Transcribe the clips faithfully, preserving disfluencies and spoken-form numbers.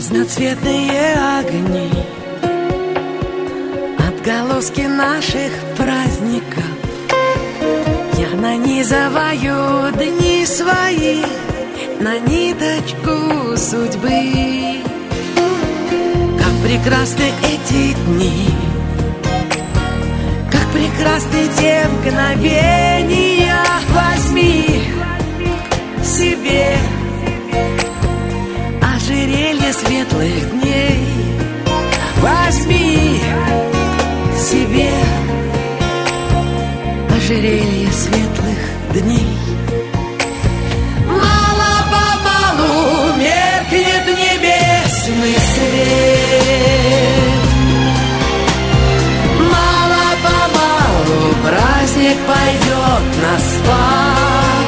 Разноцветные огни, отголоски наших праздников. Я нанизываю дни свои на ниточку судьбы. Как прекрасны эти дни, как прекрасны те мгновения. Возьми себе ожерелье светлых дней. Возьми себе ожерелье светлых дней. Мало-помалу меркнет небесный свет. Мало-помалу праздник пойдет на спад.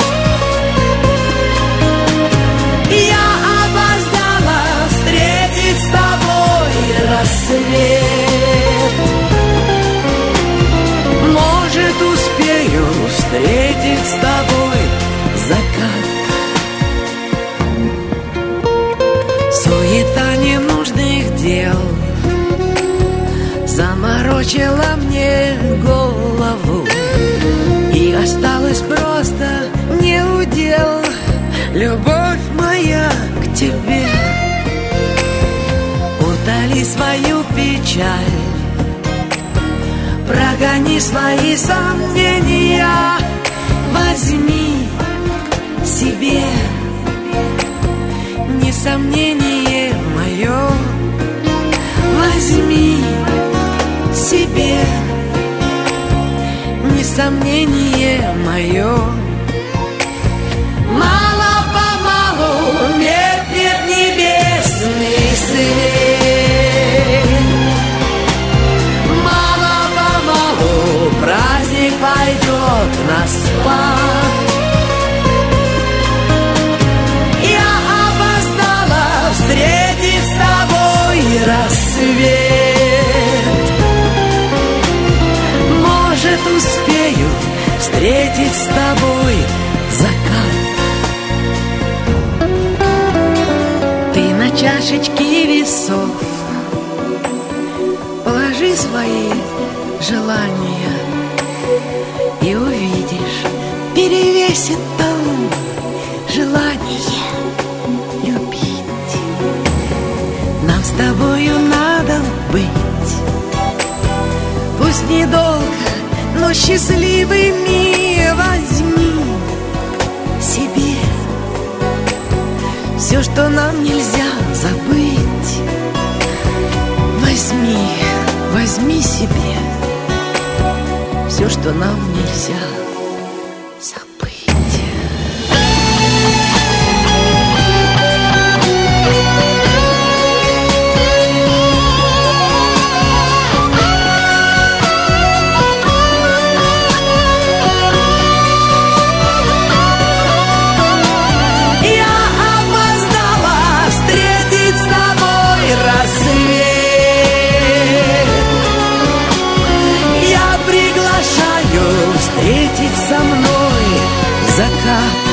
Я опоздала встретить с тобой рассвет. Может, успею встретить с тобой закат. Суета ненужных дел заморочила мне голову, и осталось просто неудел. Любовь моя к тебе, утоли свою печаль, прогони свои сомнения. Возьми себе несомнение мое. Возьми себе несомнение мое. Мало-помалу меркнет небесный свет. Мало-помалу праздник пойдет на спад. Я опоздала встретить с тобой рассвет. Может, успею встретить с тобой закат. Ты на чашечке весов положи свои желания, и увидишь, перевесит там желание любить. Нам с тобою надо быть, пусть недолго, но счастливыми. Возьми себе все, что нам нельзя забыть. Возьми, возьми себе все, что нам нельзя забыть. Встретить со мной закат.